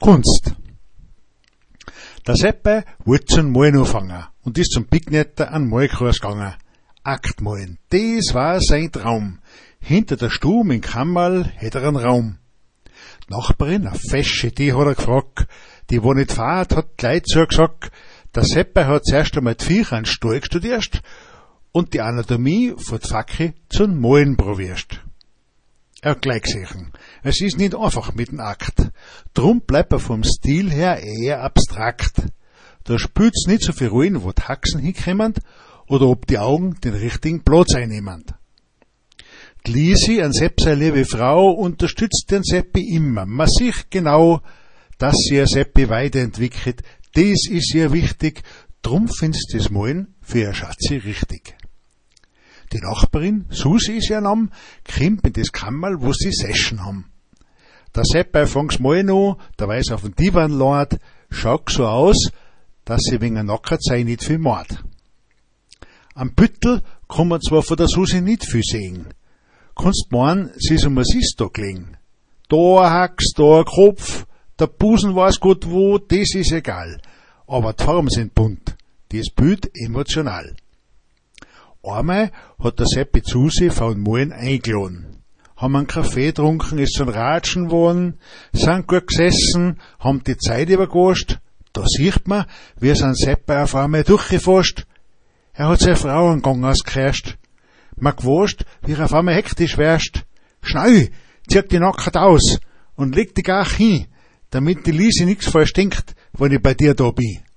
Kunst. Der Seppä wollte zum Malen anfangen und ist zum Picknetter an Malkurs gegangen. Akt malen, das war sein Traum. Hinter der Stube im Kammerl hätt er einen Raum. Die Nachbarin, eine Fesche, die hat er gefragt, die wo nicht fahrt, hat gleich zu ihr gesagt, der Seppä hat zuerst einmal die Viecher an Stall studiert und die Anatomie von der Facke zum Malen probiert. Er hat gleich gesehen, es ist nicht einfach mit dem Akt. Drum bleibt er vom Stil her eher abstrakt. Da spürt's nicht so viel Ruhen, wo die Haxen hinkommen oder ob die Augen den richtigen Platz einnehmen. Die Lisi, ein Sepp seine liebe Frau, unterstützt den Seppi immer. Man sieht genau, dass sie ihr Seppi weiterentwickelt. Das ist ihr wichtig, drum findest das Malen für ihr Schatzi richtig. Die Nachbarin, Susi ist ihr Name, kommt in das Kammerl, wo sie Session haben. Der Seppä fängt's Malen an, der weiß auf den Divan lad, schaut so aus, dass sie wegen nackert sei nicht viel mord. Am Büttel kann man zwar von der Susi nicht viel sehen. Kannst meinen, sie ist um was ist da gelegen. Da ein Hax, da ein Kopf, der Busen weiß gut wo, das ist egal. Aber die Farben sind bunt, das Bild emotional. Einmal hat der Seppi Susi von Malen eingeladen. Haben einen Kaffee getrunken, ist zum Ratschen geworden, sind gut gesessen, haben die Zeit übergehascht. Da sieht man, wie sein Seppä auf einmal durchgefasst. Er hat seine Frau einen Gang ausgekehrt. Man gewusst, wie er auf einmal hektisch wärst. Schnell, zieh die Nackert aus und leg die Gach hin, damit die Lisi nix falsch denkt, wenn ich bei dir da bin.